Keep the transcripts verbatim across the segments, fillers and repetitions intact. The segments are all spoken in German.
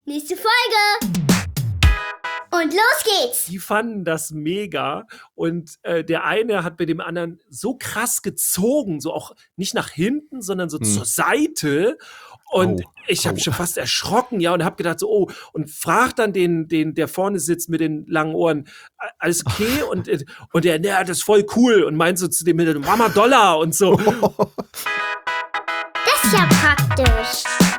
Nächste Folge! Und los geht's! Die fanden das mega und äh, der eine hat bei dem anderen so krass gezogen, so auch nicht nach hinten, sondern so hm. zur Seite. Und oh, ich habe oh. schon fast erschrocken, ja, und habe gedacht so, oh, und fragt dann den, den, der vorne sitzt mit den langen Ohren, alles okay? und, und der, naja, das ist voll cool und meint so zu dem, Mama Dollar und so. Das ist ja praktisch.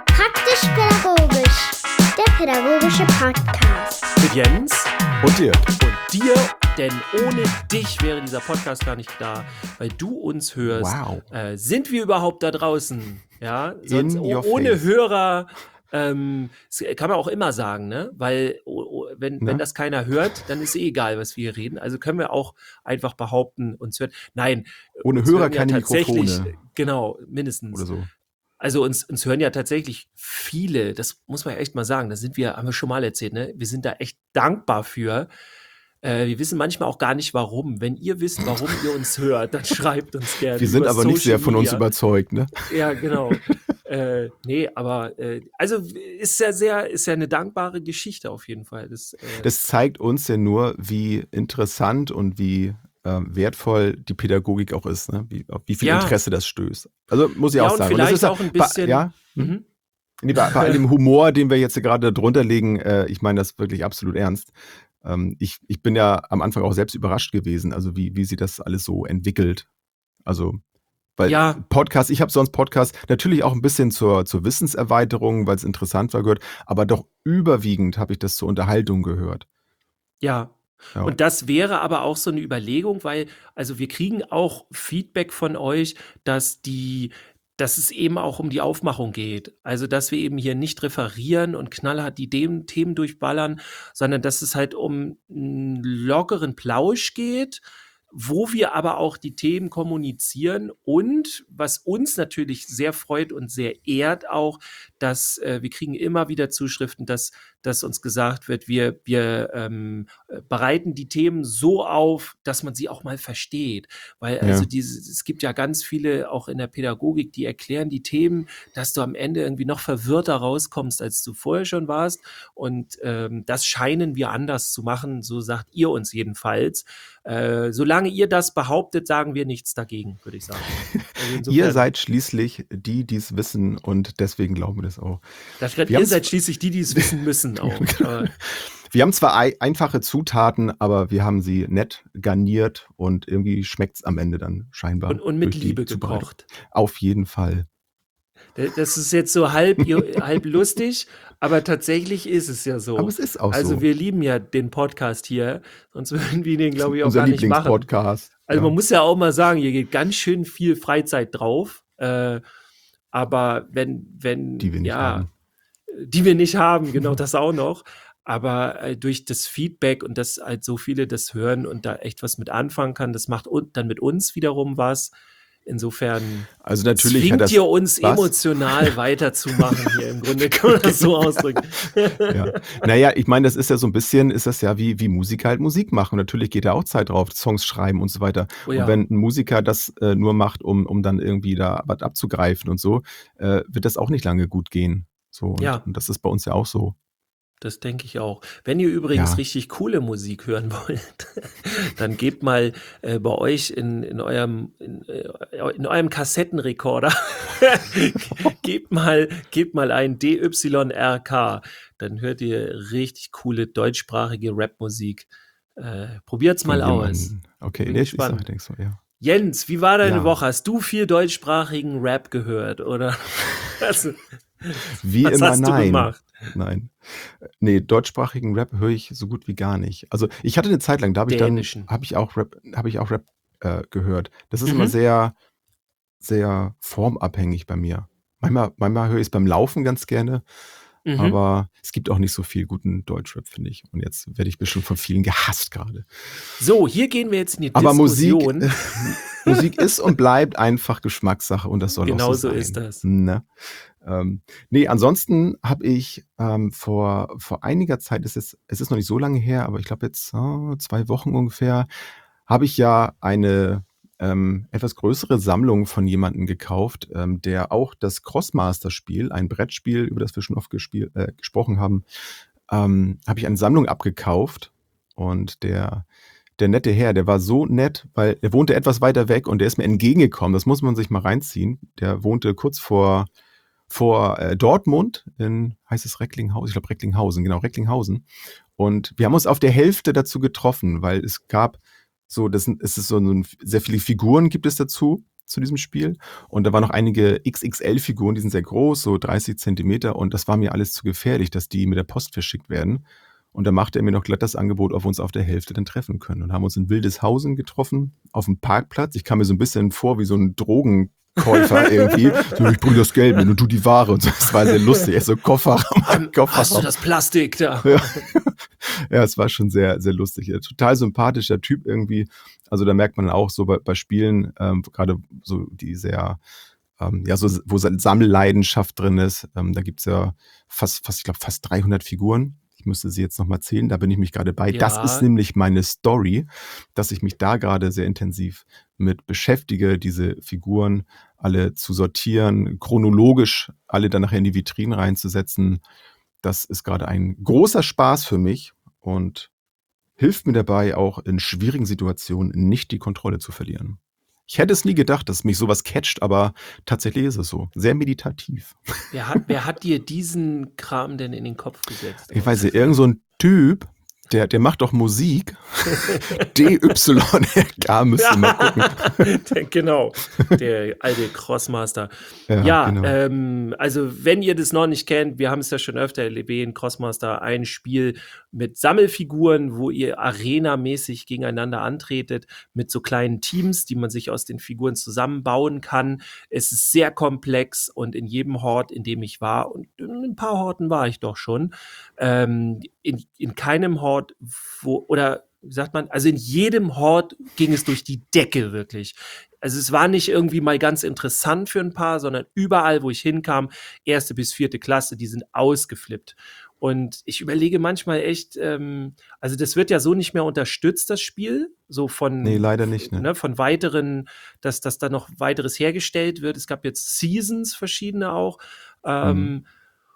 Praktisch-pädagogisch. Der pädagogische Podcast. Mit Jens und dir. Und dir, denn ohne dich wäre dieser Podcast gar nicht da, weil du uns hörst. Wow. Äh, sind wir überhaupt da draußen? Ja, sonst In your ohne face. Hörer, ähm, kann man auch immer sagen, ne? Weil oh, wenn, wenn das keiner hört, dann ist eh egal, was wir hier reden. Also können wir auch einfach behaupten, uns hört. Nein, ohne uns Hörer ja keine tatsächlich, Mikrofone. Genau, mindestens. Oder so. Also uns, uns hören ja tatsächlich viele, das muss man ja echt mal sagen, da sind wir, haben wir schon mal erzählt, ne? Wir sind da echt dankbar für. Äh, wir wissen manchmal auch gar nicht, warum. Wenn ihr wisst, warum ihr uns hört, dann schreibt uns gerne. Wir sind aber Social nicht sehr von uns Media. überzeugt, ne? Ja, genau. äh, nee, aber äh, also ist ja sehr, ist ja eine dankbare Geschichte auf jeden Fall. Das, äh, das zeigt uns ja nur, wie interessant und wie äh, wertvoll die Pädagogik auch ist, ne? Wie, auf wie viel Ja. Interesse das stößt. Also muss ich ja, auch und sagen. vielleicht und das ist auch ein bisschen. Bei, ja? Mhm. Nee, bei, bei all dem Humor, den wir jetzt gerade drunter legen, äh, ich meine das wirklich absolut ernst. Ähm, ich, ich bin ja am Anfang auch selbst überrascht gewesen, also wie, wie sich das alles so entwickelt. Also, weil Ja. Podcast, ich habe sonst Podcast natürlich auch ein bisschen zur, zur Wissenserweiterung, weil es interessant war, gehört, aber doch überwiegend habe ich das zur Unterhaltung gehört. Ja. Ja. Und das wäre aber auch so eine Überlegung, weil, also wir kriegen auch Feedback von euch, dass die, dass es eben auch um die Aufmachung geht. Also, dass wir eben hier nicht referieren und knallhart die Themen, Themen durchballern, sondern dass es halt um einen lockeren Plausch geht, wo wir aber auch die Themen kommunizieren und was uns natürlich sehr freut und sehr ehrt auch, dass äh, wir kriegen immer wieder Zuschriften, dass, dass uns gesagt wird, wir, wir ähm, bereiten die Themen so auf, dass man sie auch mal versteht. Weil also Ja. diese, es gibt ja ganz viele auch in der Pädagogik, die erklären die Themen, dass du am Ende irgendwie noch verwirrter rauskommst, als du vorher schon warst. Und ähm, das scheinen wir anders zu machen, so sagt ihr uns jedenfalls. Äh, solange ihr das behauptet, sagen wir nichts dagegen, würde ich sagen. Also insofern, Ihr seid schließlich die, die es wissen und deswegen glauben wir das auch. das grad, Wir ihr haben's- seid schließlich die, die es wissen müssen auch. Aber, Wir haben zwar ei- einfache Zutaten, aber wir haben sie nett garniert und irgendwie schmeckt es am Ende dann scheinbar. und, und mit durch die Liebe Zubereitung. gekocht. Auf jeden Fall. Das ist jetzt so halb, halb lustig, aber tatsächlich ist es ja so. Aber es ist auch also so. wir lieben ja den Podcast hier, sonst würden wir den, glaube ich, auch Unser gar nicht machen. Lieblingspodcast. Also ja. man muss ja auch mal sagen, hier geht ganz schön viel Freizeit drauf. Äh, aber wenn, wenn, Die wir nicht ja, haben. die wir nicht haben, genau das auch noch. Aber äh, durch das Feedback und dass halt so viele das hören und da echt was mit anfangen kann, das macht un- dann mit uns wiederum was. Insofern Also natürlich hat zwingt das ihr uns was. emotional weiterzumachen hier im Grunde, kann man das so ausdrücken. Ja. Naja, ich meine, das ist ja so ein bisschen, ist das ja wie, wie Musiker halt Musik machen. Natürlich geht da auch Zeit drauf, Songs schreiben und so weiter. Oh ja. Und wenn ein Musiker das äh, nur macht, um, um dann irgendwie da was abzugreifen und so, äh, wird das auch nicht lange gut gehen. So, und, Ja. und das ist bei uns ja auch so. Das denke ich auch. Wenn ihr übrigens Ja. richtig coole Musik hören wollt, dann gebt mal äh, bei euch in, in eurem in, äh, in eurem Kassettenrekorder gebt mal gebt mal ein D Y R K, dann hört ihr richtig coole deutschsprachige Rapmusik. Äh, probiert's mal Von aus. jemandem. Okay, Bin nee, ich, ich gespannt. sag, denk so, ja. Jens, wie war deine Ja. Woche? Hast du viel deutschsprachigen Rap gehört oder was, Wie was immer hast du nein. gemacht? Nein. Nee, deutschsprachigen Rap höre ich so gut wie gar nicht. Also ich hatte eine Zeit lang, da habe ich dann, Dänischen. habe ich auch Rap, habe ich auch Rap äh, gehört. Das ist Mhm. immer sehr, sehr formabhängig bei mir. Manchmal, manchmal höre ich es beim Laufen ganz gerne, Mhm. aber es gibt auch nicht so viel guten Deutschrap, finde ich. Und jetzt werde ich bestimmt von vielen gehasst gerade. So, hier gehen wir jetzt in die Aber Musik, Diskussion. äh, Musik ist und bleibt einfach Geschmackssache und das soll Genau auch so so sein. ist das. Ne? Ähm, nee, ansonsten habe ich ähm, vor, vor einiger Zeit, es ist, es ist noch nicht so lange her, aber ich glaube jetzt oh, zwei Wochen ungefähr, habe ich ja eine ähm, etwas größere Sammlung von jemandem gekauft, ähm, der auch das Crossmaster-Spiel, ein Brettspiel, über das wir schon oft gespiel, äh, gesprochen haben, ähm, habe ich eine Sammlung abgekauft. Und der, der nette Herr, der war so nett, weil er wohnte etwas weiter weg und der ist mir entgegengekommen. Das muss man sich mal reinziehen. Der wohnte kurz vor, vor äh, Dortmund in, heißt es Recklinghausen? Ich glaube Recklinghausen, genau, Recklinghausen. Und wir haben uns auf der Hälfte dazu getroffen, weil es gab so, das sind, es ist so ein, sehr viele Figuren gibt es dazu, zu diesem Spiel. Und da waren noch einige X X L-Figuren, die sind sehr groß, so dreißig Zentimeter. Und das war mir alles zu gefährlich, dass die mit der Post verschickt werden. Und da machte er mir noch glatt das Angebot, ob wir uns auf der Hälfte dann treffen können. Und haben uns in Wildeshausen getroffen, auf dem Parkplatz. Ich kam mir so ein bisschen vor wie so ein Drogenkäufer irgendwie. So, ich bringe das Geld mit und du die Ware. Und so. Das war sehr lustig. Er so Kofferraum. Kofferraum. Hast du das Plastik da? Ja. Ja, es war schon sehr, sehr lustig. Ja, total sympathischer Typ irgendwie. Also da merkt man auch so bei, bei Spielen, ähm, gerade so die sehr, ähm, ja, so, wo Sammelleidenschaft drin ist. Ähm, da gibt's ja fast, fast, ich glaube, fast dreihundert Figuren. Ich müsste sie jetzt nochmal zählen, da bin ich mich gerade bei. Ja. Das ist nämlich meine Story, dass ich mich da gerade sehr intensiv mit beschäftige, diese Figuren alle zu sortieren, chronologisch alle dann nachher in die Vitrinen reinzusetzen. Das ist gerade ein großer Spaß für mich und hilft mir dabei, auch in schwierigen Situationen nicht die Kontrolle zu verlieren. Ich hätte es nie gedacht, dass mich sowas catcht, aber tatsächlich ist es so. Sehr meditativ. Wer hat, wer hat dir diesen Kram denn in den Kopf gesetzt? Ich weiß nicht, irgend so ein Typ, der, der macht doch Musik. D Y R K, müsste mal gucken. Der, genau, der alte Crossmaster. Ja, Ja, genau. ähm, also wenn ihr das noch nicht kennt, wir haben es ja schon öfter erwähnt, Crossmaster, ein Spiel mit Sammelfiguren, wo ihr arenamäßig gegeneinander antretet, mit so kleinen Teams, die man sich aus den Figuren zusammenbauen kann. Es ist sehr komplex und in jedem Hort, in dem ich war, und in ein paar Horten war ich doch schon, ähm, in, in keinem Hort, wo, oder wie sagt man, also in jedem Hort ging es durch die Decke wirklich. Also es war nicht irgendwie mal ganz interessant für ein paar, sondern überall, wo ich hinkam, erste bis vierte Klasse, die sind ausgeflippt. Und ich überlege manchmal echt, ähm, also das wird ja so nicht mehr unterstützt, das Spiel, so von, Nee, leider nicht, ne? ne, von weiteren, dass, dass da noch weiteres hergestellt wird. Es gab jetzt Seasons, verschiedene auch. Ähm, Mhm.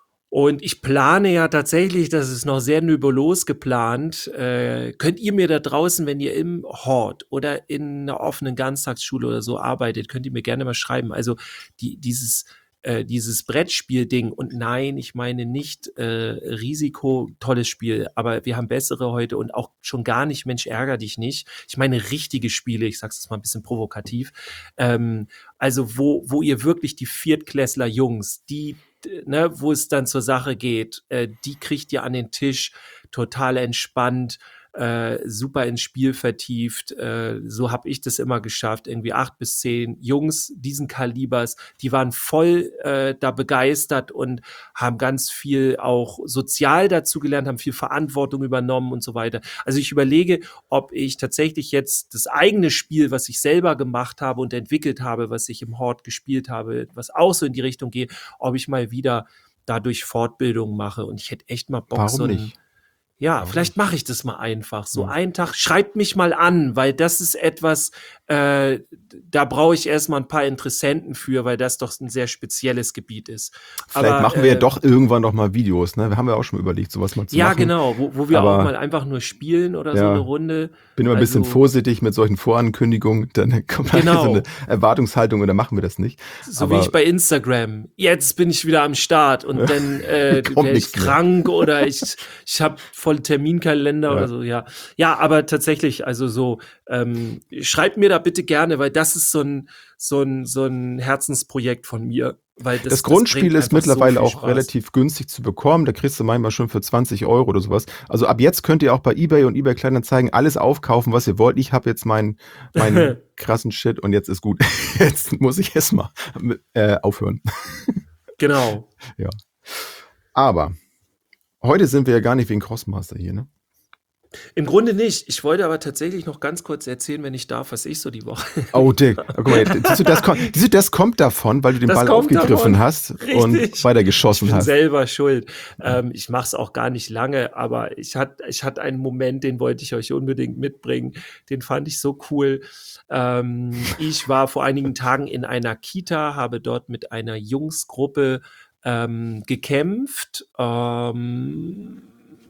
Und ich plane ja tatsächlich, das ist noch sehr nebulos geplant, äh, könnt ihr mir da draußen, wenn ihr im Hort oder in einer offenen Ganztagsschule oder so arbeitet, könnt ihr mir gerne mal schreiben. Also die, dieses, äh, dieses Brettspiel-Ding, und nein, ich meine nicht äh, Risiko, tolles Spiel, aber wir haben bessere heute und auch schon gar nicht, Mensch, ärger dich nicht. Ich meine richtige Spiele, ich sag's jetzt mal ein bisschen provokativ, ähm, also wo, wo ihr wirklich die Viertklässler Jungs, die Ne, wo es dann zur Sache geht, äh, die kriegt ihr an den Tisch, total entspannt, äh, super ins Spiel vertieft. Äh, so habe ich das immer geschafft. Irgendwie acht bis zehn Jungs diesen Kalibers, die waren voll äh, da begeistert und haben ganz viel auch sozial dazu gelernt, haben viel Verantwortung übernommen und so weiter. Also ich überlege, ob ich tatsächlich jetzt das eigene Spiel, was ich selber gemacht habe und entwickelt habe, was ich im Hort gespielt habe, was auch so in die Richtung geht, ob ich mal wieder dadurch Fortbildung mache. Und ich hätte echt mal Bock, Warum so ein, nicht? ja, Warum vielleicht mache ich das mal einfach. So Mhm. einen Tag, schreibt mich mal an, weil das ist etwas, äh, da brauche ich erstmal ein paar Interessenten für, weil das doch ein sehr spezielles Gebiet ist. Vielleicht Aber, machen wir ja äh, doch irgendwann noch mal Videos, ne? Wir haben ja auch schon überlegt, sowas mal zu Ja, machen. genau, wo, wo wir Aber auch mal einfach nur spielen oder so ja, eine Runde. bin immer ein bisschen Also, vorsichtig mit solchen Vorankündigungen, dann kommt halt so genau. eine Erwartungshaltung und dann machen wir das nicht. So Aber wie ich bei Instagram. Jetzt bin ich wieder am Start und dann äh, kommt wäre ich nichts mehr. krank oder ich, ich habe voll Terminkalender Ja. oder so, ja. Ja, aber tatsächlich, also so, ähm, schreibt mir da bitte gerne, weil das ist so ein, so ein, so ein Herzensprojekt von mir. Weil das, Das Grundspiel bringt ist einfach mittlerweile so viel auch Spaß. relativ günstig zu bekommen. Da kriegst du manchmal schon für zwanzig Euro oder sowas. Also ab jetzt könnt ihr auch bei eBay und eBay Kleinanzeigen alles aufkaufen, was ihr wollt. Ich habe jetzt meinen meinen krassen Shit und jetzt ist gut. Jetzt muss ich erstmal äh, aufhören. Genau. Ja. Aber heute sind wir ja gar nicht wegen Crossmaster hier, ne? Im Grunde nicht. Ich wollte aber tatsächlich noch ganz kurz erzählen, wenn ich darf, was ich so die Woche. Oh, Dick. Oh, guck mal, siehst du, das, kommt, siehst du, das kommt davon, weil du den Das Ball kommt aufgegriffen davon. hast Richtig. und weiter Ich geschossen bin hast. selber schuld. Ähm, ich mache es auch gar nicht lange, aber ich hatte ich hatte einen Moment, den wollte ich euch unbedingt mitbringen. Den fand ich so cool. Ähm, ich war vor einigen Tagen in einer Kita, habe dort mit einer Jungsgruppe ähm, gekämpft. Ähm,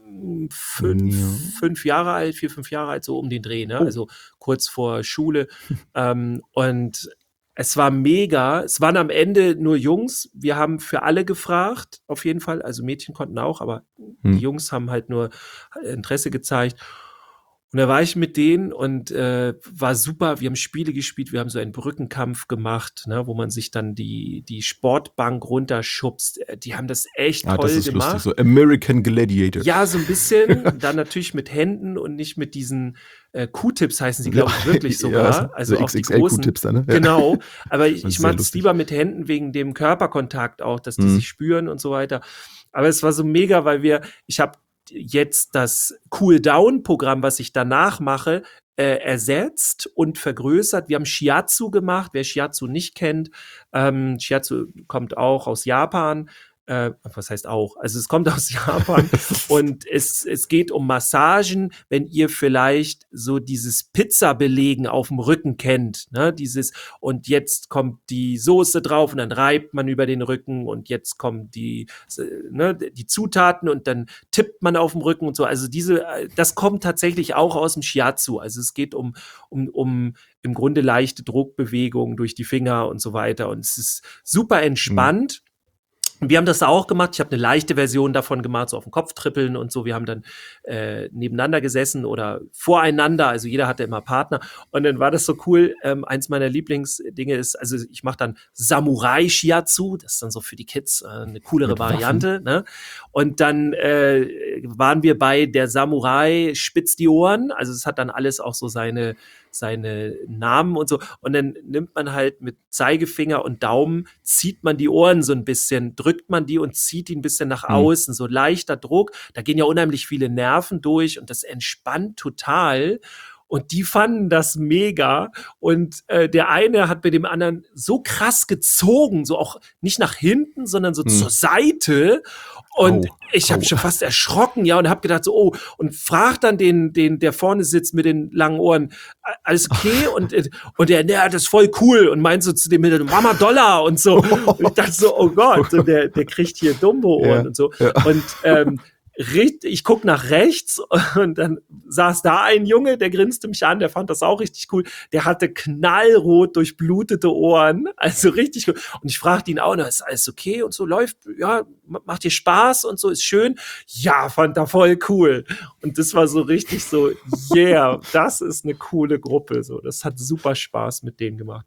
fünf, Ja. fünf Jahre alt, vier, fünf Jahre alt, so um den Dreh, ne? Oh. Also kurz vor Schule. ähm, und es war mega. Es waren am Ende nur Jungs. Wir haben für alle gefragt, auf jeden Fall. Also Mädchen konnten auch, aber Hm. die Jungs haben halt nur Interesse gezeigt. Und da war ich mit denen und äh, war super. Wir haben Spiele gespielt, wir haben so einen Brückenkampf gemacht, ne, wo man sich dann die, die Sportbank runterschubst. Die haben das echt Ah, toll das ist gemacht. lustig. So American Gladiator. Ja, so ein bisschen. Dann natürlich mit Händen und nicht mit diesen äh, Q-Tips heißen sie, glaube ich, wirklich sogar. Ja, also so auch die X X L großen. Q-Tips dann, ne? Ja. Genau. Aber ich, Das ist ich sehr mag es lustig. lieber mit Händen wegen dem Körperkontakt auch, dass die Mhm. sich spüren und so weiter. Aber es war so mega, weil wir, ich habe jetzt das Cool-Down-Programm, was ich danach mache, äh, ersetzt und vergrößert. Wir haben Shiatsu gemacht. Wer Shiatsu nicht kennt, ähm, Shiatsu kommt auch aus Japan. Äh, was heißt auch? Also es kommt aus Japan und es, es geht um Massagen, wenn ihr vielleicht so dieses Pizza-Belegen auf dem Rücken kennt, ne? Dieses, und jetzt kommt die Soße drauf und dann reibt man über den Rücken und jetzt kommen die, ne, die Zutaten und dann tippt man auf dem Rücken und so. Also diese, das kommt tatsächlich auch aus dem Shiatsu. Also es geht um, um, um im Grunde leichte Druckbewegungen durch die Finger und so weiter. Und es ist super entspannt. Und wir haben das auch gemacht. Ich habe eine leichte Version davon gemacht, so auf den Kopf trippeln und so. Wir haben dann äh, nebeneinander gesessen oder voreinander. Also jeder hatte immer Partner. Und dann war das so cool. Ähm, eins meiner Lieblingsdinge ist, also ich mache dann Samurai-Shiatsu. Das ist dann so für die Kids äh, eine coolere Mit Variante. Ne? Und dann äh, waren wir bei der Samurai spitzt die Ohren. Also es hat dann alles auch so seine seine Namen und so. Und dann nimmt man halt mit Zeigefinger und Daumen, zieht man die Ohren so ein bisschen, drückt man die und zieht die ein bisschen nach Hm. außen. So leichter Druck. Da gehen ja unheimlich viele Nerven durch und das entspannt total. Und die fanden das mega. Und äh, der eine hat bei dem anderen so krass gezogen, so auch nicht nach hinten, sondern so Hm. zur Seite. Und Au, ich habe au. schon fast erschrocken, ja, und habe gedacht so, oh, und frag dann den, den, der vorne sitzt mit den langen Ohren, "A- alles okay?" Und, äh, und der, der, das ist voll cool und meint so zu dem Hintergrund, Mama Dollar und so. Und ich dachte so, oh Gott, und der, der kriegt hier Dumbo-Ohren Ja, und so. ja. Und ähm, richt- ich guck nach rechts und dann saß da ein Junge, der grinste mich an, der fand das auch richtig cool. Der hatte knallrot durchblutete Ohren, also richtig cool. Und ich fragte ihn auch, na, ist alles okay und so, läuft, ja, ma- macht dir Spaß und so, ist schön. Ja, fand er voll cool. Und das war so richtig so, yeah, das ist eine coole Gruppe. So, das hat super Spaß mit denen gemacht.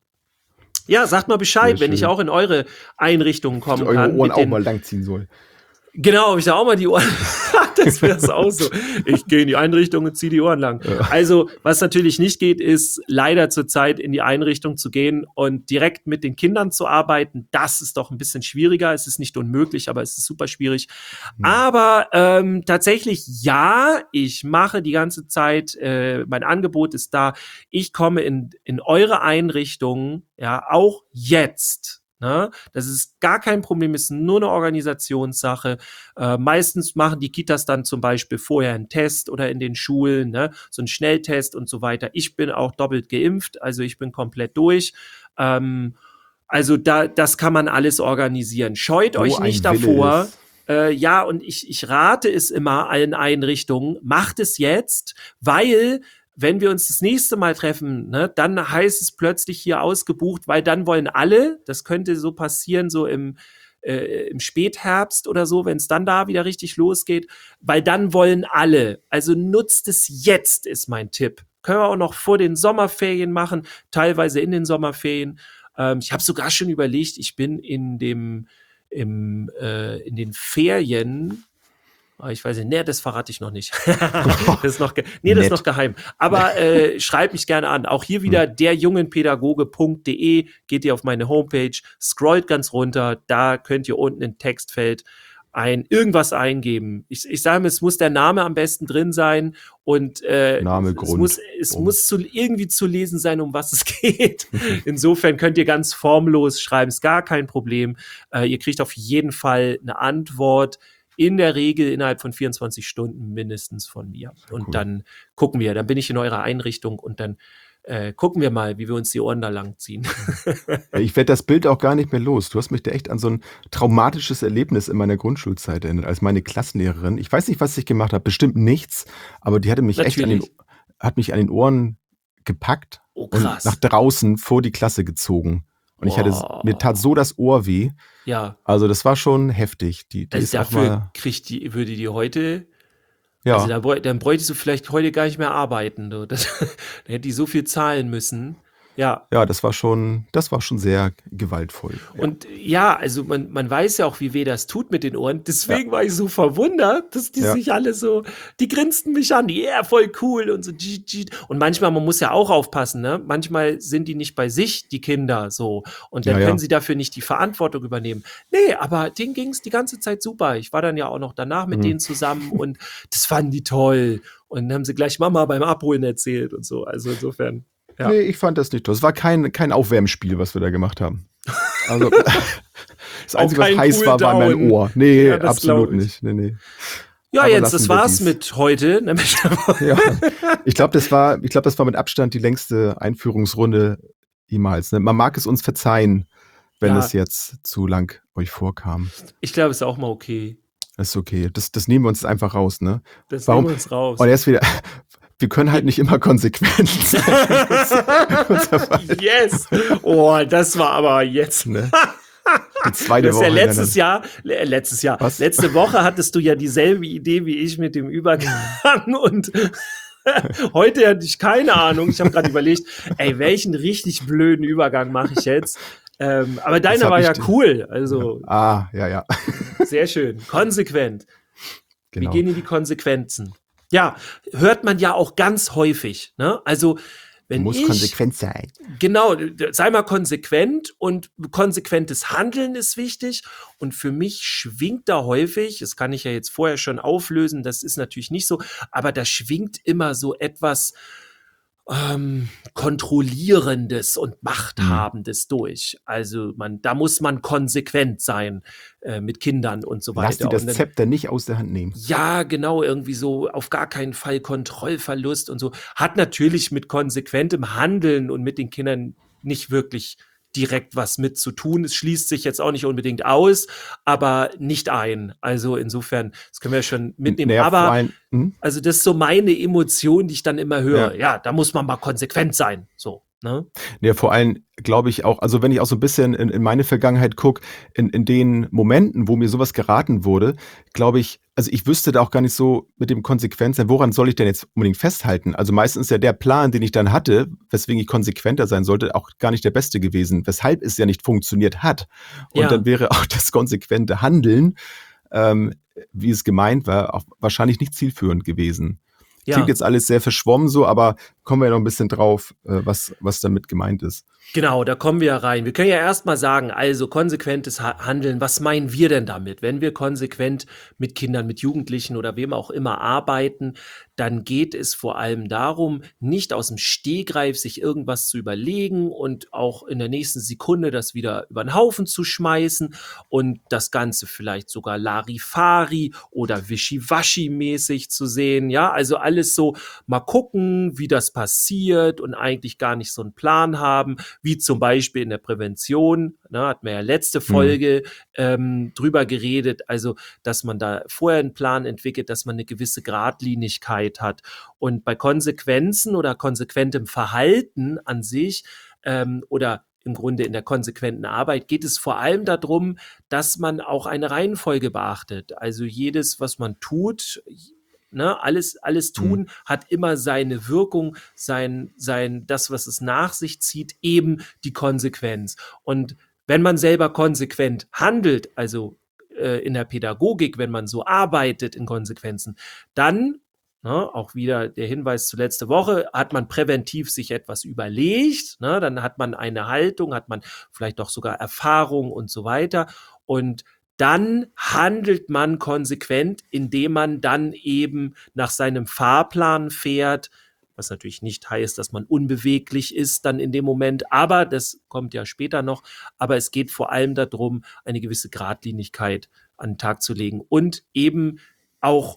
Ja, sagt mal Bescheid, Sehr wenn ich schön. auch in eure Einrichtungen kommen Eure kann. Ohren mit auch den, mal langziehen soll. Genau, ob ich da auch mal die Ohren. Das wäre es auch so. Ich gehe in die Einrichtung und ziehe die Ohren lang. Ja. Also, was natürlich nicht geht, ist leider zurzeit in die Einrichtung zu gehen und direkt mit den Kindern zu arbeiten. Das ist doch ein bisschen schwieriger. Es ist nicht unmöglich, aber es ist super schwierig. Hm. Aber ähm, tatsächlich ja, ich mache die ganze Zeit, äh, mein Angebot ist da. Ich komme in, in eure Einrichtungen, ja, auch jetzt. Ne? Das ist gar kein Problem, ist nur eine Organisationssache. Äh, meistens machen die Kitas dann zum Beispiel vorher einen Test oder in den Schulen, ne? So einen Schnelltest und so weiter. Ich bin auch doppelt geimpft, also ich bin komplett durch. Ähm, also da, das kann man alles organisieren. Scheut Wo euch ein nicht Wille davor. ist. Äh, ja, und ich, ich rate es immer allen Einrichtungen, macht es jetzt, weil wenn wir uns das nächste Mal treffen, ne, dann heißt es plötzlich hier ausgebucht, weil dann wollen alle, das könnte so passieren, so im, äh, im Spätherbst oder so, wenn es dann da wieder richtig losgeht, weil dann wollen alle. Also nutzt es jetzt, ist mein Tipp. Können wir auch noch vor den Sommerferien machen, teilweise in den Sommerferien. Ähm, ich habe sogar schon überlegt, ich bin in dem im, äh, in den Ferien. Ah, ich weiß nicht, nee, das verrate ich noch nicht. Das ist noch, ge- nee, das ist Nett. noch geheim. Aber äh, schreibt mich gerne an. Auch hier wieder derjungenpädagoge punkt de. Geht ihr auf meine Homepage, scrollt ganz runter. Da könnt ihr unten im Textfeld ein irgendwas eingeben. Ich, ich sage, es muss der Name am besten drin sein und äh, Name, es, Grund. muss, es um. muss zu, irgendwie zu lesen sein, um was es geht. Insofern könnt ihr ganz formlos schreiben, ist gar kein Problem. Äh, ihr kriegt auf jeden Fall eine Antwort, in der Regel innerhalb von vierundzwanzig Stunden mindestens von mir. Und Cool. dann gucken wir, dann bin ich in eurer Einrichtung und dann äh, gucken wir mal, wie wir uns die Ohren da lang ziehen. Ja, ich werde das Bild auch gar nicht mehr los. Du hast mich da echt an so ein traumatisches Erlebnis in meiner Grundschulzeit erinnert, als meine Klassenlehrerin. Ich weiß nicht, was ich gemacht habe, bestimmt nichts, aber die hatte mich echt an den, Natürlich. hat mich an den Ohren gepackt Oh, und krass. nach draußen vor die Klasse gezogen. Und ich hatte, Boah. mir tat so das Ohr weh. Ja, Also das war schon heftig. Die, die also ist auch dafür mal, kriegt die, würde die heute, ja, also da, bräu- dann bräuchtest du vielleicht heute gar nicht mehr arbeiten. Du. Das, dann hätte die so viel zahlen müssen. Ja. ja, das war schon, das war schon sehr gewaltvoll. Ja. Und ja, also man, man weiß ja auch, wie weh das tut mit den Ohren. Deswegen war ich so verwundert, dass die Ja. sich alle so, die grinsten mich an, ja, yeah, voll cool und so. G, G. Und manchmal, man muss ja auch aufpassen, ne? Manchmal sind die nicht bei sich, die Kinder, so. Und dann Ja, ja. können sie dafür nicht die Verantwortung übernehmen. Nee, aber denen ging es die ganze Zeit super. Ich war dann ja auch noch danach mit Mhm. denen zusammen und das fanden die toll. Und dann haben sie gleich Mama beim Abholen erzählt und so. Also insofern. Ja. Nee, ich fand das nicht toll. Es war kein, kein Aufwärmspiel, was wir da gemacht haben. Also, das Auch Einzige, was kein heiß war, war mein Cooldown. Ohr. Nee, Ja, das absolut glaub ich. nicht. Nee, nee. Ja, Aber Jens, lassen das wir war's dies. mit heute. Nämlich Ja. Ich glaube, das war, ich glaube, das war mit Abstand die längste Einführungsrunde jemals. Ne? Man mag es uns verzeihen, wenn Ja. es jetzt zu lang euch vorkam. Ich glaube, es ist auch mal okay. Das ist okay. Das, das nehmen wir uns einfach raus, ne? Das Warum- nehmen wir uns raus. Und erst wieder, wir können halt nicht immer konsequent sein. Yes! Oh, das war aber jetzt. Ne? Die zweite Das ist Woche. ja letztes hintereinander. Jahr, äh, letztes Jahr, Was? letzte Woche hattest du ja dieselbe Idee wie ich mit dem Übergang und heute hatte ich keine Ahnung. Ich habe gerade überlegt, ey, welchen richtig blöden Übergang mache ich jetzt? Ähm, aber deiner hab war ich ja dir- cool, also Ah, ja, ja. sehr schön, konsequent. Genau. Wir gehen in die Konsequenzen. Ja, hört man ja auch ganz häufig. Ne? Also, wenn Muss ich, konsequent sein. genau, sei mal konsequent und konsequentes Handeln ist wichtig. Und für mich schwingt da häufig, das kann ich ja jetzt vorher schon auflösen, das ist natürlich nicht so, aber da schwingt immer so etwas ähm, Kontrollierendes und Machthabendes durch. Also man, da muss man konsequent sein äh, mit Kindern und so weiter. Lass dir das Und dann- Zepter nicht aus der Hand nehmen. ja, genau, irgendwie so auf gar keinen Fall Kontrollverlust und so. Hat natürlich mit konsequentem Handeln und mit den Kindern nicht wirklich direkt was mit zu tun. Es schließt sich jetzt auch nicht unbedingt aus, aber nicht ein. Also insofern, das können wir schon mitnehmen. Naja, vor aber allem, hm? also das ist so meine Emotion, die ich dann immer höre. Ja. Ja, da muss man mal konsequent sein. So, ne? Ja, vor allem glaube ich auch, also wenn ich auch so ein bisschen in, in meine Vergangenheit gucke, in, in den Momenten, wo mir sowas geraten wurde, glaube ich, also ich wüsste da auch gar nicht so mit dem Konsequenz sein, woran soll ich denn jetzt unbedingt festhalten? Also meistens ist ja der Plan, den ich dann hatte, weswegen ich konsequenter sein sollte, auch gar nicht der beste gewesen, weshalb es ja nicht funktioniert hat. Und Ja. dann wäre auch das konsequente Handeln, ähm, wie es gemeint war, auch wahrscheinlich nicht zielführend gewesen. Ja. Klingt jetzt alles sehr verschwommen so, aber kommen wir ja noch ein bisschen drauf, äh, was, was damit gemeint ist. Genau, da kommen wir ja rein. Wir können ja erstmal sagen, also konsequentes Ha- Handeln, was meinen wir denn damit? Wenn wir konsequent mit Kindern, mit Jugendlichen oder wem auch immer arbeiten, dann geht es vor allem darum, nicht aus dem Stegreif sich irgendwas zu überlegen und auch in der nächsten Sekunde das wieder über den Haufen zu schmeißen und das Ganze vielleicht sogar Larifari oder Wischiwaschi-mäßig zu sehen. Ja, also alles so mal gucken, wie das passiert und eigentlich gar nicht so einen Plan haben, wie zum Beispiel in der Prävention, ne, hat man ja letzte Folge ähm, drüber geredet, also dass man da vorher einen Plan entwickelt, dass man eine gewisse Gradlinigkeit hat. Und bei Konsequenzen oder konsequentem Verhalten an sich ähm, oder im Grunde in der konsequenten Arbeit geht es vor allem darum, dass man auch eine Reihenfolge beachtet. Also jedes, was man tut, ne, alles, alles tun hat immer seine Wirkung, sein, sein, das, was es nach sich zieht, eben die Konsequenz. Und wenn man selber konsequent handelt, also äh, in der Pädagogik, wenn man so arbeitet in Konsequenzen, dann, ne, auch wieder der Hinweis zu letzte Woche, hat man präventiv sich etwas überlegt, ne, dann hat man eine Haltung, hat man vielleicht auch sogar Erfahrung und so weiter. Und dann handelt man konsequent, indem man dann eben nach seinem Fahrplan fährt, was natürlich nicht heißt, dass man unbeweglich ist dann in dem Moment, aber das kommt ja später noch, aber es geht vor allem darum, eine gewisse Geradlinigkeit an den Tag zu legen und eben auch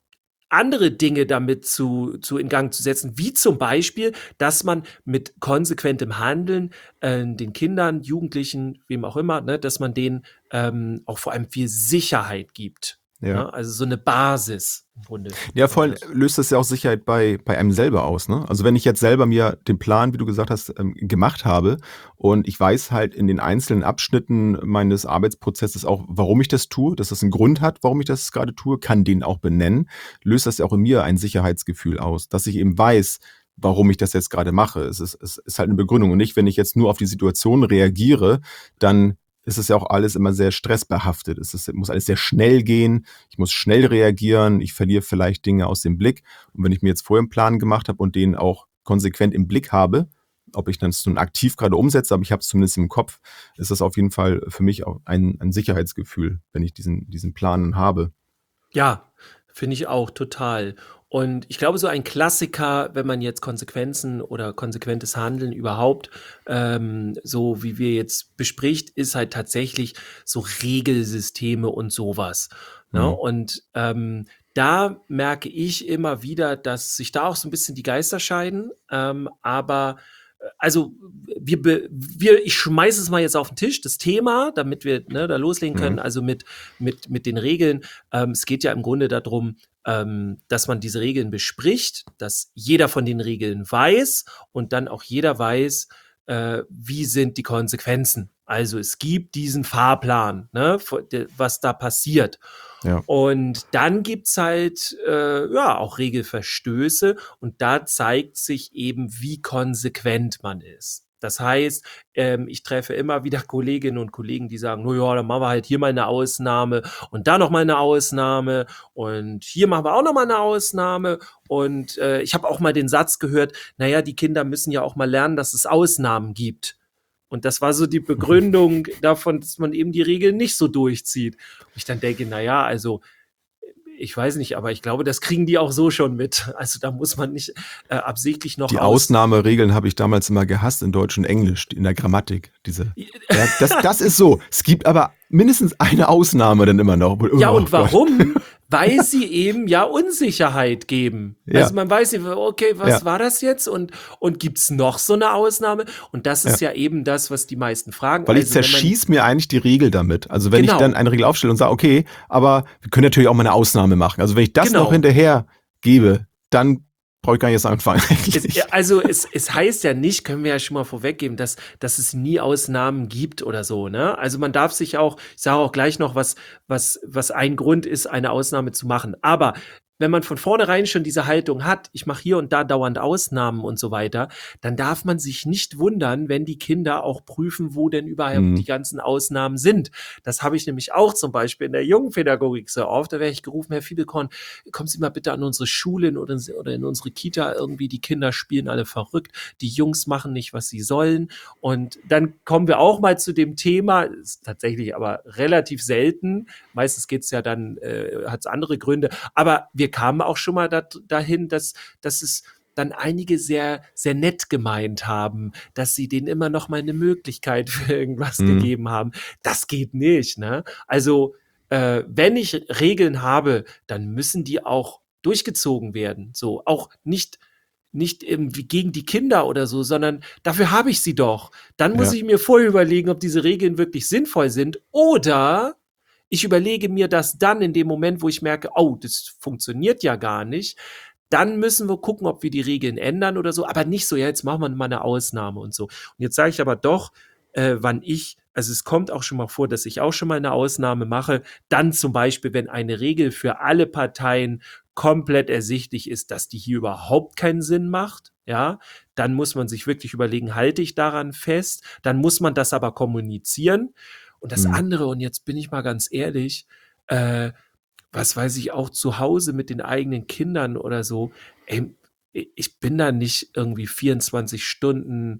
andere Dinge damit zu, zu in Gang zu setzen, wie zum Beispiel, dass man mit konsequentem Handeln äh, den Kindern, Jugendlichen, wem auch immer, ne, dass man denen ähm, auch vor allem viel Sicherheit gibt. Ja. Ne? Also so eine Basis im Grunde. Ja, vor allem löst das ja auch Sicherheit bei, bei einem selber aus, ne? Also wenn ich jetzt selber mir den Plan, wie du gesagt hast, ähm, gemacht habe und ich weiß halt in den einzelnen Abschnitten meines Arbeitsprozesses auch, warum ich das tue, dass das einen Grund hat, warum ich das gerade tue, kann den auch benennen, löst das ja auch in mir ein Sicherheitsgefühl aus, dass ich eben weiß, warum ich das jetzt gerade mache. Es ist, es ist halt eine Begründung und nicht, wenn ich jetzt nur auf die Situation reagiere, dann ist es ja auch alles immer sehr stressbehaftet. Es ist, muss alles sehr schnell gehen. Ich muss schnell reagieren. Ich verliere vielleicht Dinge aus dem Blick. Und wenn ich mir jetzt vorher einen Plan gemacht habe und den auch konsequent im Blick habe, ob ich dann so aktiv gerade umsetze, aber ich habe es zumindest im Kopf, ist das auf jeden Fall für mich auch ein, ein Sicherheitsgefühl, wenn ich diesen, diesen Plan habe. Ja, finde ich auch total. Und ich glaube, so ein Klassiker, wenn man jetzt Konsequenzen oder konsequentes Handeln überhaupt, ähm, so wie wir jetzt bespricht, ist halt tatsächlich so Regelsysteme und sowas. Ne? Mhm. Und ähm, da merke ich immer wieder, dass sich da auch so ein bisschen die Geister scheiden. Ähm, aber äh, also wir, be- wir, ich schmeiße es mal jetzt auf den Tisch, das Thema, damit wir ne, da loslegen können, Mhm. also mit, mit, mit den Regeln. Ähm, es geht ja im Grunde darum, ähm, dass man diese Regeln bespricht, dass jeder von den Regeln weiß und dann auch jeder weiß, äh, wie sind die Konsequenzen. Also es gibt diesen Fahrplan, ne, was da passiert. Ja. Und dann gibt's halt äh, ja auch Regelverstöße und da zeigt sich eben, wie konsequent man ist. Das heißt, ähm, ich treffe immer wieder Kolleginnen und Kollegen, die sagen, no ja, dann machen wir halt hier mal eine Ausnahme und da noch mal eine Ausnahme und hier machen wir auch noch mal eine Ausnahme. Und äh, ich habe auch mal den Satz gehört, naja, die Kinder müssen ja auch mal lernen, dass es Ausnahmen gibt. Und das war so die Begründung davon, dass man eben die Regeln nicht so durchzieht. Und ich dann denke, naja, also ich weiß nicht, aber ich glaube, das kriegen die auch so schon mit. Also da muss man nicht äh, absichtlich noch Die aus- Ausnahmeregeln habe ich damals immer gehasst in Deutsch und Englisch, in der Grammatik. Diese. Ja, das, das ist so. Es gibt aber mindestens eine Ausnahme dann immer noch. Ja, Oh und Gott. warum? Weil sie eben ja Unsicherheit geben. Ja. Also man weiß nicht, okay, was Ja. war das jetzt? Und, und gibt's noch so eine Ausnahme? Und das ist ja, eben das, was die meisten fragen. Weil ich Also wenn man- zerschieß mir eigentlich die Regel damit. Also wenn Genau. ich dann eine Regel aufstelle und sage, okay, aber wir können natürlich auch mal eine Ausnahme machen. Also wenn ich das Genau. noch hinterher gebe, dann brauche ich gar nicht erst anfangen eigentlich. Es, also es, es heißt ja nicht, können wir ja schon mal vorweggeben, dass, dass es nie Ausnahmen gibt oder so, ne? Also man darf sich auch, ich sage auch gleich noch, was, was, was ein Grund ist, eine Ausnahme zu machen. Aber wenn man von vornherein schon diese Haltung hat, ich mache hier und da dauernd Ausnahmen und so weiter, dann darf man sich nicht wundern, wenn die Kinder auch prüfen, wo denn überhaupt Mhm. die ganzen Ausnahmen sind. Das habe ich nämlich auch zum Beispiel in der Jugendpädagogik so oft. Da werde ich gerufen, Herr Fiebelkorn, kommen Sie mal bitte an unsere Schule in- oder in- oder in unsere Kita irgendwie. Die Kinder spielen alle verrückt, die Jungs machen nicht, was sie sollen. Und dann kommen wir auch mal zu dem Thema, ist tatsächlich aber relativ selten. Meistens geht's ja dann, äh, hat es andere Gründe. Aber wir kamen auch schon mal dat, dahin, dass, dass es dann einige sehr, sehr nett gemeint haben, dass sie denen immer noch mal eine Möglichkeit für irgendwas Mhm. gegeben haben. Das geht nicht, ne? Also, äh, wenn ich Regeln habe, dann müssen die auch durchgezogen werden. So, auch nicht, nicht irgendwie gegen die Kinder oder so, sondern dafür habe ich sie doch. Dann muss Ja. ich mir vorher überlegen, ob diese Regeln wirklich sinnvoll sind oder ich überlege mir das dann in dem Moment, wo ich merke, oh, das funktioniert ja gar nicht. Dann müssen wir gucken, ob wir die Regeln ändern oder so, aber nicht so, ja, jetzt machen wir mal eine Ausnahme und so. Und jetzt sage ich aber doch, äh, wann ich, also es kommt auch schon mal vor, dass ich auch schon mal eine Ausnahme mache, dann zum Beispiel, wenn eine Regel für alle Parteien komplett ersichtlich ist, dass die hier überhaupt keinen Sinn macht, ja, dann muss man sich wirklich überlegen, halte ich daran fest, dann muss man das aber kommunizieren. Und das Mhm. andere, und jetzt bin ich mal ganz ehrlich, äh, was weiß ich, auch zu Hause mit den eigenen Kindern oder so, ey, ich bin da nicht irgendwie vierundzwanzig Stunden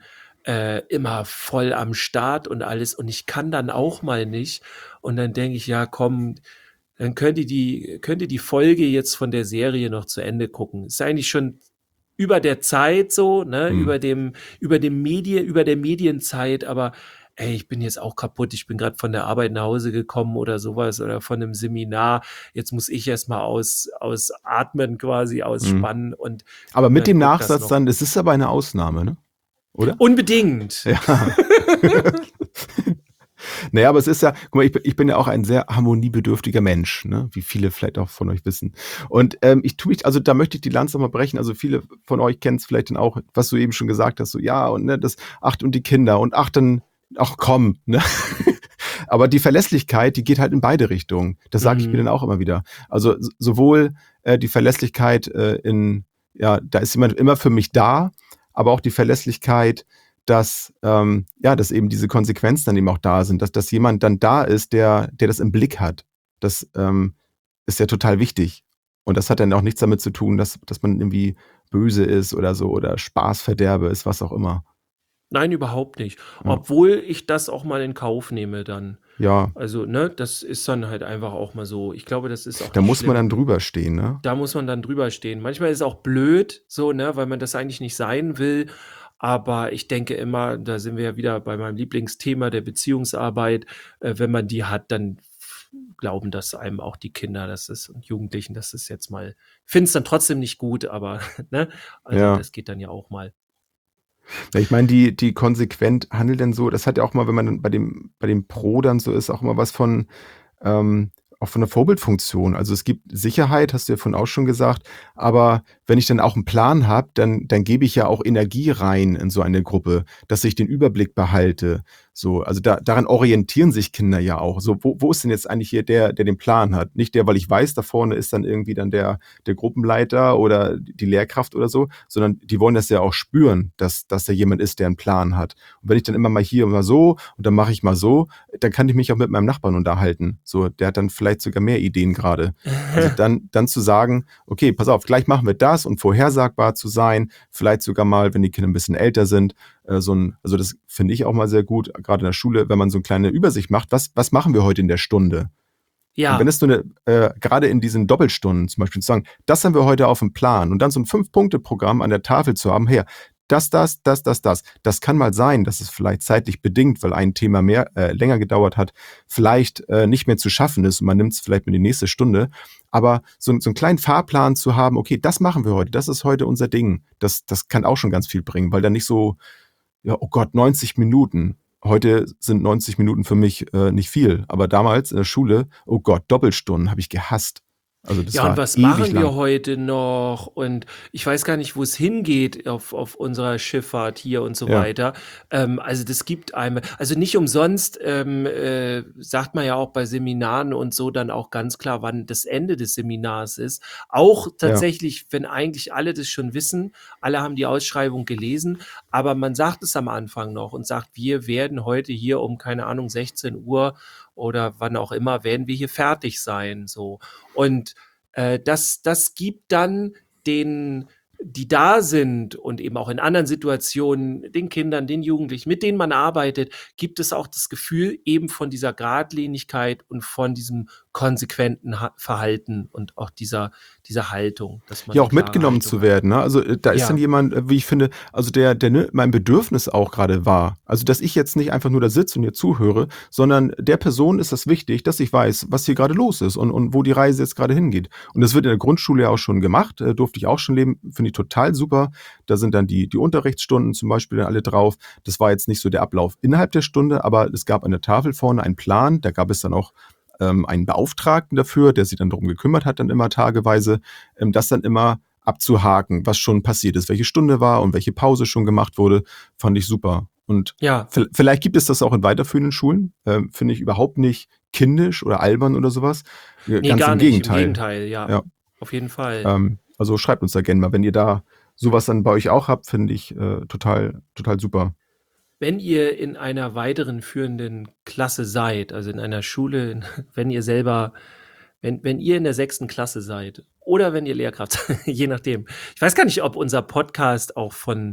äh, immer voll am Start und alles und ich kann dann auch mal nicht und dann denke ich, ja komm, dann könnt ihr die, könnt ihr die Folge jetzt von der Serie noch zu Ende gucken. Ist eigentlich schon über der Zeit so, ne, Hm. über dem, über dem Medien, über der Medienzeit, aber ey, ich bin jetzt auch kaputt, ich bin gerade von der Arbeit nach Hause gekommen oder sowas oder von einem Seminar. Jetzt muss ich erstmal aus, ausatmen quasi, ausspannen und Aber mit äh, dem guck das Nachsatz noch. dann, das ist aber eine Ausnahme, ne? Oder? Unbedingt. Ja. Naja, aber es ist ja, guck mal, ich bin, ich bin ja auch ein sehr harmoniebedürftiger Mensch, ne? Wie viele vielleicht auch von euch wissen. Und ähm, ich tue mich, also da möchte ich die Lanze mal brechen. Also viele von euch kennen es vielleicht dann auch, was du eben schon gesagt hast, so ja, und ne, das acht und die Kinder und ach dann, ach komm, ne? Aber die Verlässlichkeit, die geht halt in beide Richtungen. Das sage ich mir Mhm. dann auch immer wieder. Also s- sowohl äh, die Verlässlichkeit äh, in, ja, da ist jemand immer für mich da, aber auch die Verlässlichkeit, dass, ähm, ja, dass eben diese Konsequenzen dann eben auch da sind, dass, dass jemand dann da ist, der, der das im Blick hat. Das ähm, ist ja total wichtig. Und das hat dann auch nichts damit zu tun, dass, dass man irgendwie böse ist oder so oder Spaßverderbe ist, was auch immer. Nein, überhaupt nicht. Ja. Obwohl ich das auch mal in Kauf nehme dann. Ja, Also, ne, das ist dann halt einfach auch mal so. Ich glaube, das ist auch da nicht muss man schlimm. dann drüber stehen, ne? Da muss man dann drüber stehen. Manchmal ist es auch blöd, so, ne, weil man das eigentlich nicht sein will. Aber ich denke immer, da sind wir ja wieder bei meinem Lieblingsthema der Beziehungsarbeit. Äh, wenn man die hat, dann f- glauben das einem auch die Kinder, das ist und Jugendlichen, das ist jetzt mal, finde es dann trotzdem nicht gut, aber ne, also Ja. das geht dann ja auch mal. Ja, ich meine, die, die konsequent handeln dann so, das hat ja auch mal, wenn man dann bei dem, bei dem Pro dann so ist, auch immer was von, ähm, auch von der Vorbildfunktion. Also es gibt Sicherheit, hast du ja vorhin auch schon gesagt, aber wenn ich dann auch einen Plan habe, dann, dann gebe ich ja auch Energie rein in so eine Gruppe, dass ich den Überblick behalte. So, also da, daran orientieren sich Kinder ja auch. So, wo, wo ist denn jetzt eigentlich hier der, der den Plan hat? Nicht der, weil ich weiß, da vorne ist dann irgendwie dann der, der Gruppenleiter oder die Lehrkraft oder so, sondern die wollen das ja auch spüren, dass, dass da jemand ist, der einen Plan hat. Und wenn ich dann immer mal hier mal so und dann mache ich mal so, dann kann ich mich auch mit meinem Nachbarn unterhalten. So, der hat dann vielleicht sogar mehr Ideen gerade. Also dann, dann zu sagen, okay, pass auf, gleich machen wir das und vorhersagbar zu sein, vielleicht sogar mal, wenn die Kinder ein bisschen älter sind, äh, so ein, also das finde ich auch mal sehr gut, gerade in der Schule, wenn man so eine kleine Übersicht macht, was, was machen wir heute in der Stunde? Und wenn Ja, es so eine, äh, gerade in diesen Doppelstunden zum Beispiel zu sagen, das haben wir heute auf dem Plan und dann so ein Fünf-Punkte-Programm an der Tafel zu haben, her, das, das, das, das, das. Das kann mal sein, dass es vielleicht zeitlich bedingt, weil ein Thema mehr äh, länger gedauert hat, vielleicht äh, nicht mehr zu schaffen ist und man nimmt es vielleicht mit in die nächste Stunde. Aber so, so einen kleinen Fahrplan zu haben, okay, das machen wir heute, das ist heute unser Ding, das, das kann auch schon ganz viel bringen, weil dann nicht so, ja, oh Gott, neunzig Minuten. Heute sind neunzig Minuten für mich äh, nicht viel. Aber damals in der Schule, oh Gott, Doppelstunden habe ich gehasst. Also das ja, und war was ewig machen wir lang. heute noch? Und ich weiß gar nicht, wo es hingeht auf, auf unserer Schifffahrt hier und so Ja. weiter. Ähm, also das gibt einem, also nicht umsonst ähm, äh, sagt man ja auch bei Seminaren und so dann auch ganz klar, wann das Ende des Seminars ist. Auch tatsächlich, wenn eigentlich alle das schon wissen, alle haben die Ausschreibung gelesen, aber man sagt es am Anfang noch und sagt, wir werden heute hier um, keine Ahnung, sechzehn Uhr oder wann auch immer, werden wir hier fertig sein, so. Und äh, das, das gibt dann den, die da sind und eben auch in anderen Situationen, den Kindern, den Jugendlichen, mit denen man arbeitet, gibt es auch das Gefühl eben von dieser Geradlinigkeit und von diesem konsequenten ha Verhalten und auch dieser, dieser Haltung, dass man Ja, eine auch klare mitgenommen Haltung zu hat. werden. Ne? Also äh, da ist Ja. dann jemand, äh, wie ich finde, also der, der ne, mein Bedürfnis auch gerade war. Also dass ich jetzt nicht einfach nur da sitze und ihr zuhöre, sondern der Person ist das wichtig, dass ich weiß, was hier gerade los ist und, und wo die Reise jetzt gerade hingeht. Und das wird in der Grundschule ja auch schon gemacht, äh, durfte ich auch schon leben, finde ich total super. Da sind dann die, die Unterrichtsstunden zum Beispiel dann alle drauf. Das war jetzt nicht so der Ablauf innerhalb der Stunde, aber es gab an der Tafel vorne einen Plan, da gab es dann auch ähm, einen Beauftragten dafür, der sich dann darum gekümmert hat, dann immer tageweise, ähm, das dann immer abzuhaken, was schon passiert ist, welche Stunde war und welche Pause schon gemacht wurde, fand ich super. Und Ja, v- vielleicht gibt es das auch in weiterführenden Schulen, ähm, finde ich überhaupt nicht kindisch oder albern oder sowas. Äh, nee, Ganz gar im nicht. Im Gegenteil. Gegenteil, ja. Ja. Auf jeden Fall. Ähm, also schreibt uns da gerne mal, wenn ihr da sowas dann bei euch auch habt, finde ich äh, total, total super. Wenn ihr in einer weiteren führenden Klasse seid, also in einer Schule, in- wenn ihr selber, wenn, wenn ihr in der sechsten Klasse seid oder wenn ihr Lehrkraft seid, je nachdem. Ich weiß gar nicht, ob unser Podcast auch von,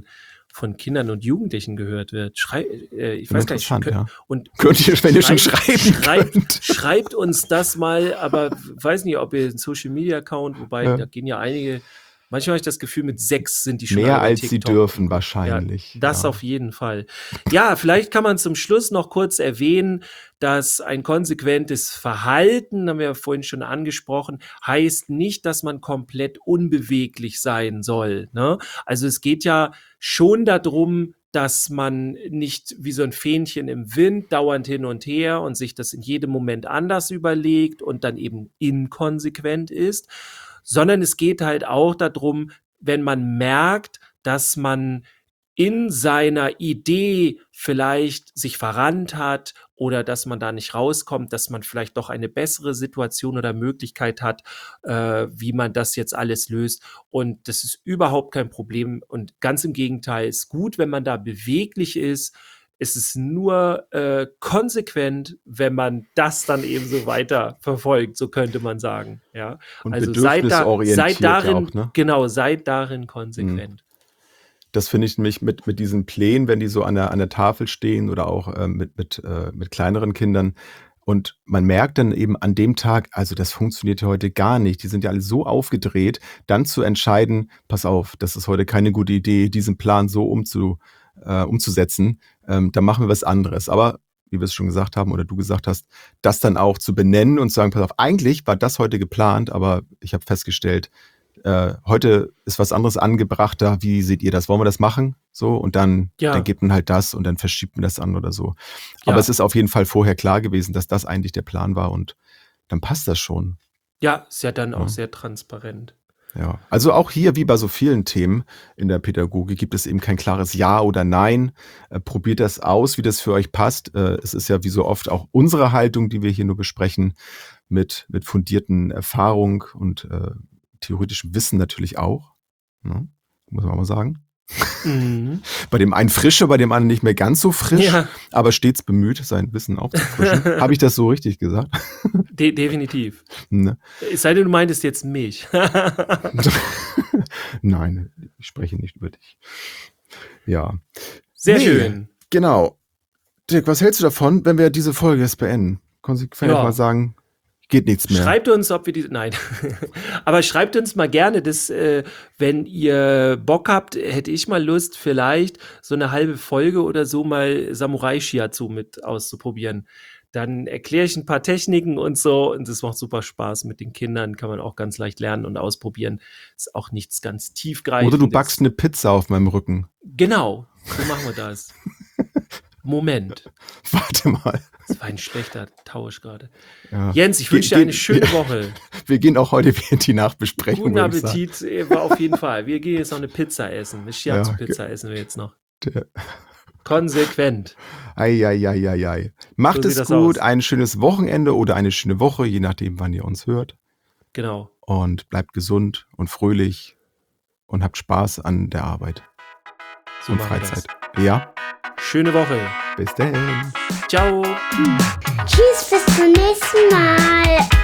von Kindern und Jugendlichen gehört wird. Schrei, äh, ich weiß gar nicht. Interessant, könnt- ja. Und Könnt ihr, wenn ihr schon schreiben schreibt, könnt. schreibt uns das mal, aber weiß nicht, ob ihr einen Social Media Account, wobei Ja. da gehen ja einige. Manchmal habe ich das Gefühl, mit sechs sind die schon alle Mehr bei als sie TikTok. dürfen wahrscheinlich. Ja, das ja. auf jeden Fall. Ja, vielleicht kann man zum Schluss noch kurz erwähnen, dass ein konsequentes Verhalten, haben wir ja vorhin schon angesprochen, heißt nicht, dass man komplett unbeweglich sein soll. Ne? Also es geht ja schon darum, dass man nicht wie so ein Fähnchen im Wind dauernd hin und her und sich das in jedem Moment anders überlegt und dann eben inkonsequent ist, sondern es geht halt auch darum, wenn man merkt, dass man in seiner Idee vielleicht sich verrannt hat oder dass man da nicht rauskommt, dass man vielleicht doch eine bessere Situation oder Möglichkeit hat, äh, wie man das jetzt alles löst. Und das ist überhaupt kein Problem. Und ganz im Gegenteil, ist gut, wenn man da beweglich ist. Es ist nur äh, konsequent, wenn man das dann eben so weiter verfolgt, so könnte man sagen. Ja, Und also seid, da, bedürfnisorientiert seid darin, ja auch, ne? genau, seid darin konsequent. Das finde ich nämlich mit, mit diesen Plänen, wenn die so an der, an der Tafel stehen oder auch äh, mit, mit, äh, mit kleineren Kindern. Und man merkt dann eben an dem Tag, also das funktioniert ja heute gar nicht. Die sind ja alle so aufgedreht, dann zu entscheiden, pass auf, das ist heute keine gute Idee, diesen Plan so umzu, äh, umzusetzen. Ähm, dann machen wir was anderes. Aber wie wir es schon gesagt haben oder du gesagt hast, das dann auch zu benennen und zu sagen, pass auf, eigentlich war das heute geplant, aber ich habe festgestellt, äh, heute ist was anderes angebrachter. Wie seht ihr das? Wollen wir das machen? So, und dann, Ja. dann gibt man halt das und dann verschiebt man das an oder so. Ja. Aber es ist auf jeden Fall vorher klar gewesen, dass das eigentlich der Plan war und dann passt das schon. Ja, ist ja dann auch Ja. sehr transparent. Ja, also auch hier, wie bei so vielen Themen in der Pädagogik, gibt es eben kein klares Ja oder Nein. Äh, probiert das aus, wie das für euch passt. Äh, es ist ja wie so oft auch unsere Haltung, die wir hier nur besprechen, mit, mit fundierten Erfahrung und äh, theoretischem Wissen natürlich auch. Ne? Muss man mal sagen. Mhm. Bei dem einen frische, bei dem anderen nicht mehr ganz so frisch, Ja, aber stets bemüht, sein Wissen aufzufrischen. Habe ich das so richtig gesagt? de definitiv. Ne? Es sei denn, du meintest jetzt mich. Nein, ich spreche nicht über dich. Ja. Sehr Nee. schön. Genau. Dirk, was hältst du davon, wenn wir diese Folge jetzt beenden? Konsequent Ja. mal sagen, geht nichts mehr. Schreibt uns, ob wir die. Nein. Aber schreibt uns mal gerne, dass, äh, wenn ihr Bock habt, hätte ich mal Lust, vielleicht so eine halbe Folge oder so mal Samurai Shiatsu mit auszuprobieren. Dann erkläre ich ein paar Techniken und so. Und das macht super Spaß mit den Kindern. Kann man auch ganz leicht lernen und ausprobieren. Ist auch nichts ganz tiefgreifendes. Oder du backst eine Pizza auf meinem Rücken. Genau, so machen wir das. Moment. Warte mal. Das war ein schlechter Tausch gerade. Ja. Jens, ich Ge- wünsche dir ge- eine schöne ge- Woche. Wir gehen auch heute wieder in die Nachbesprechung. Guten würde ich sagen. Appetit äh, war auf jeden Fall. Wir gehen jetzt noch eine Pizza essen. Eine Shiatsu-Pizza essen wir jetzt noch. Der- Konsequent. Eieieiei. Macht So es sieht das gut, aus. ein schönes Wochenende oder eine schöne Woche, je nachdem, wann ihr uns hört. Genau. Und bleibt gesund und fröhlich und habt Spaß an der Arbeit So und machen wir Freizeit. Ja, das. Schöne Woche. bis dann. Ciao. Tschüss, bis zum nächsten Mal.